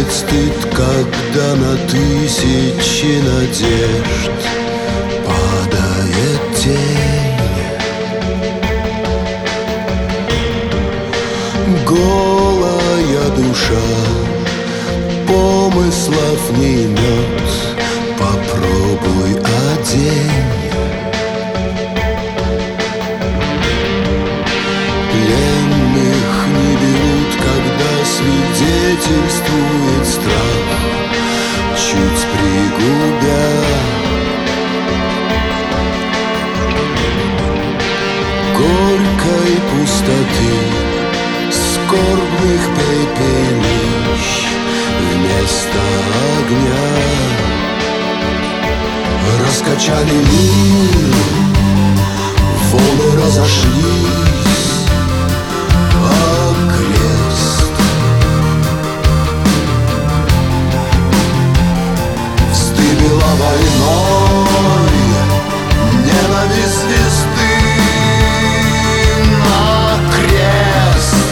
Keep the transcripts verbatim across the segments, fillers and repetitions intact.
свой стыд, когда на тысячи надежд падает тень. Голая душа помыслов не имет, попробуй одень. Пленных не берут, когда свидетельствует страх, чуть пригубя. Горькой пустоты, скорбных пепелищ вместо огня раскачали мир, волны разошлись, а крест вздыбила войной ненависть звезды на крест.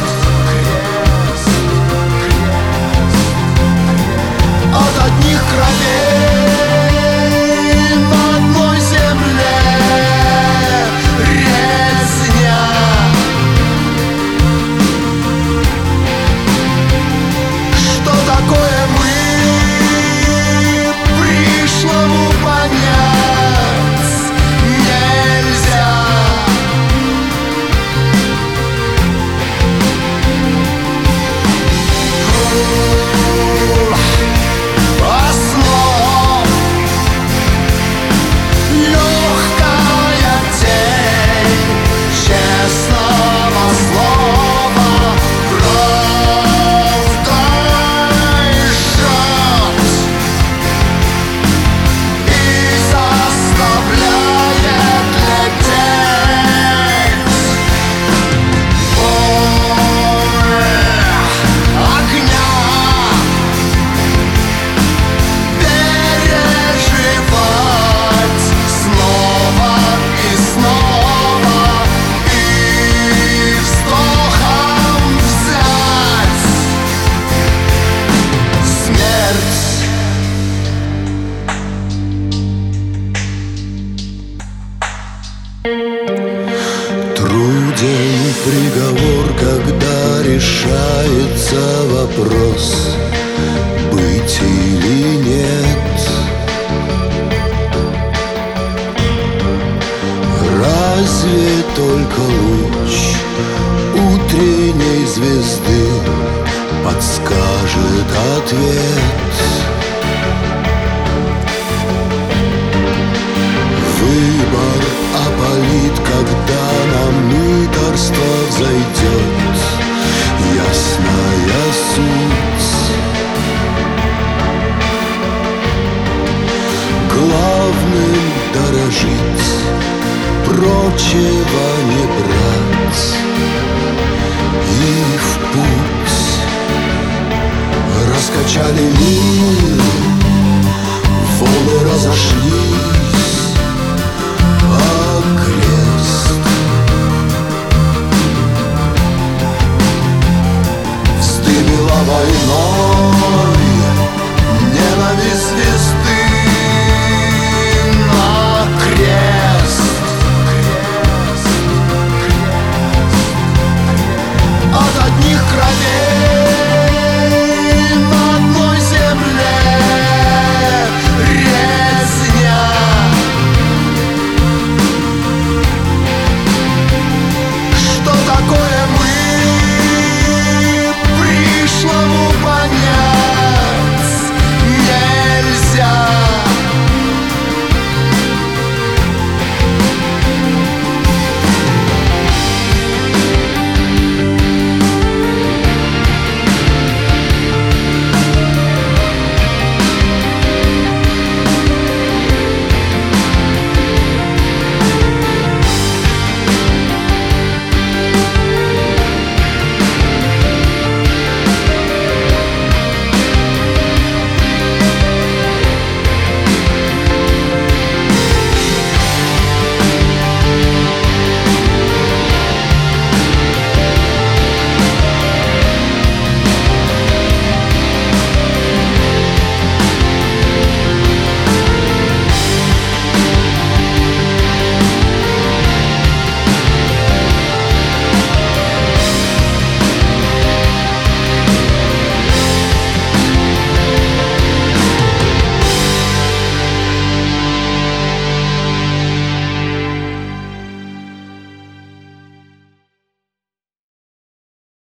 От одних кровей на одной земле резня. Что такое мы, пришлому понять нельзя. Основ легкая тень честного слова, правдой жжет и заставляет лететь. Боль огня переживать снова и снова и вздохом взять смерть. Труден приговор, когда решается вопрос быть или нет. Разве только луч утренней звезды подскажет ответ? Выбор опалит, когда на мытарство взойдет ясная суть. Главным дорожить, прочего не брать и в путь. Раскачали мир, волны разошлись,